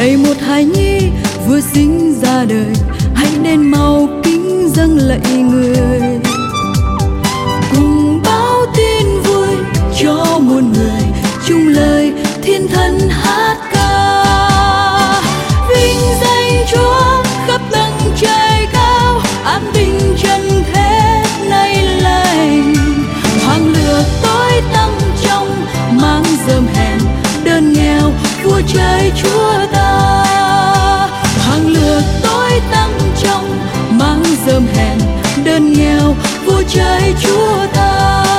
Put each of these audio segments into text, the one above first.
Này một hài nhi vừa sinh ra đời, hãy đến mau kính dâng lạy người, cùng báo tin vui cho muôn người, chung lời thiên thần hát ca. Vinh danh Chúa khắp tầng trời cao, an bình trần thế nay lành. Hoàng lửa tối tăm trong mang rơm hèn, đơn nghèo vua trời Chúa ta. Hàng lửa tối tăm trong mang rơm hèn, đơn nghèo vua trời Chúa ta.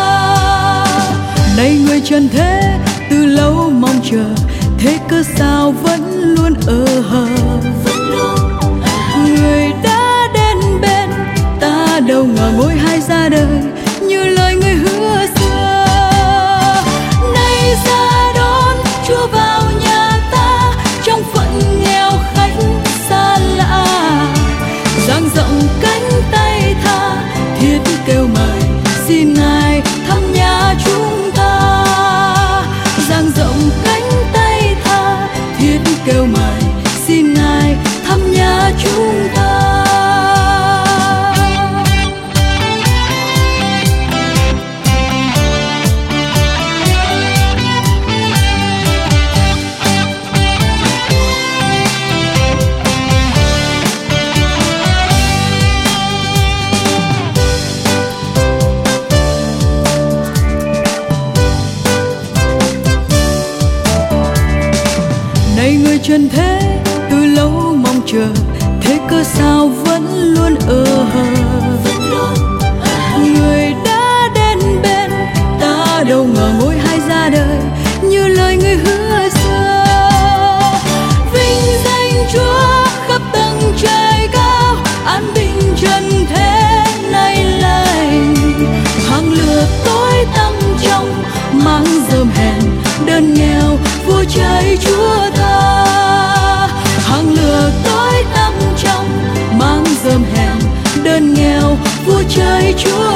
Này người trần thế từ lâu mong chờ, thế cơ sao vẫn luôn ở hờ. Người đã đến bên ta, đâu ngờ ngôi hai ra đời như lời người hứa xưa. Nay ra đón Chúa vào nhà ta, trong phận nghèo khách xa lạ. Dang rộng cánh tay tha, thiết kêu mời xin Ngài thăm nhà chúng ta. Dang rộng cánh tay tha, thiết kêu mời xin Ngài thăm nhà chúng ta. Này người trần thế từ lâu mong chờ, thế cơ sao vẫn luôn ở hờ. Người đã đến bên ta, đâu ngờ ngôi hai ra đời như lời người hứa xưa. Vinh danh Chúa khắp tầng trời cao, an bình trần thế nay lành. Hàng lửa tối tăm trong mang rơm hèn, đơn nghèo vua trời Chúa ta. Hàng lửa tối tăm trong mang rơm hèn, đơn nghèo vua trời Chúa